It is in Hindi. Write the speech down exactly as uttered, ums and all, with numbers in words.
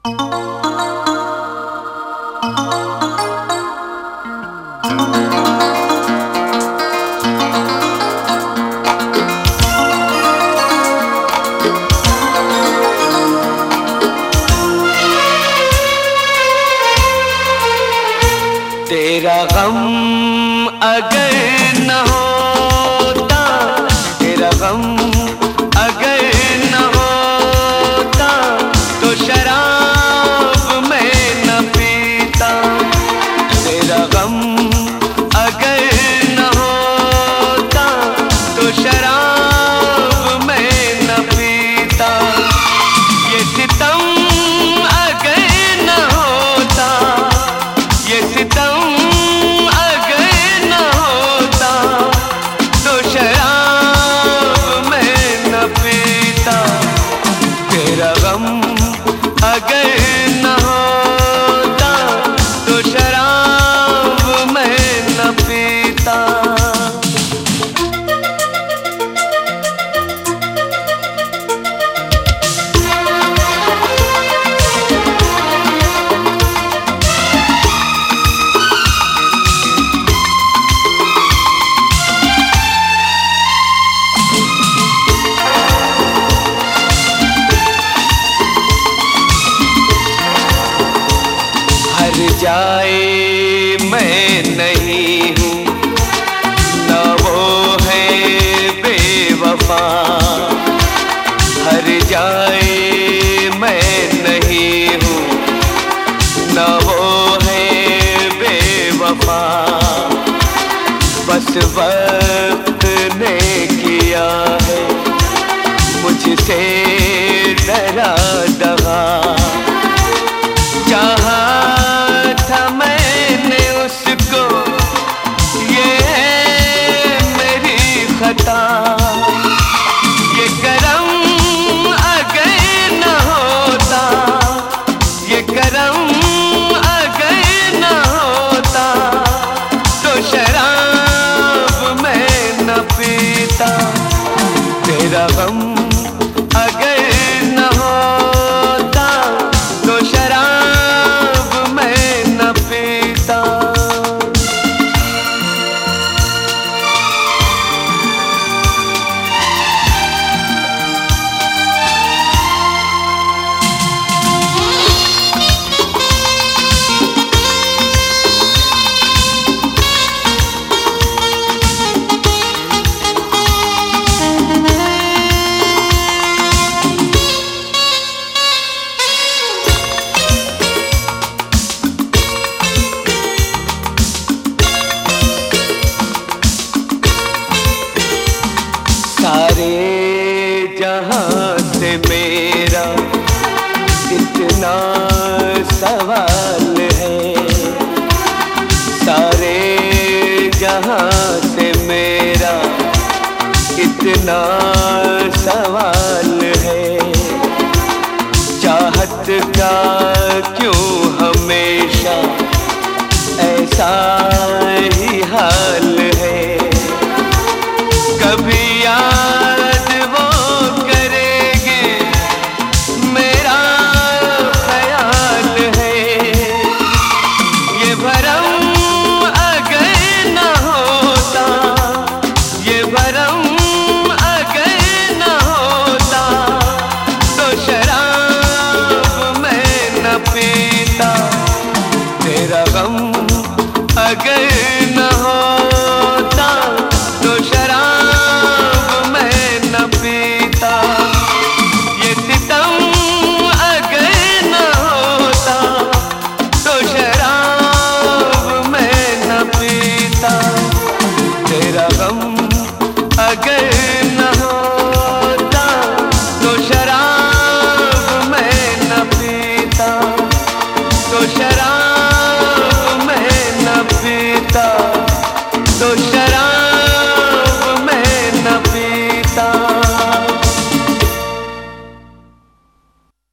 तेरा गम अगर न होता, तेरा गम अगर न होता, तो शराब मैं न पीता। तेरा गम अगर न होता, तो शराब मैं न पीता। ये सितम अगर न होता, ये सितम अगर न होता, तो शराब मैं न पीता। हर जाए मैं नहीं हूँ, न वो है बेवफा। हर जाए मैं नहीं हूँ, न वो है बेवफा। बस वक्त ने किया है मुझसे डरा दगा। चाहा था मैंने उसको, ये है मेरी खता। ये करम अगर न होता, ये करम अगर न होता, तो शराब मैं न पीता। तेरा गम अगर न होता, तो शराब मैं न पीता। सारे जहां से मेरा इतना सवाल है, सारे जहां से मेरा इतना सवाल है। चाहत का क्यों हमेशा ऐसा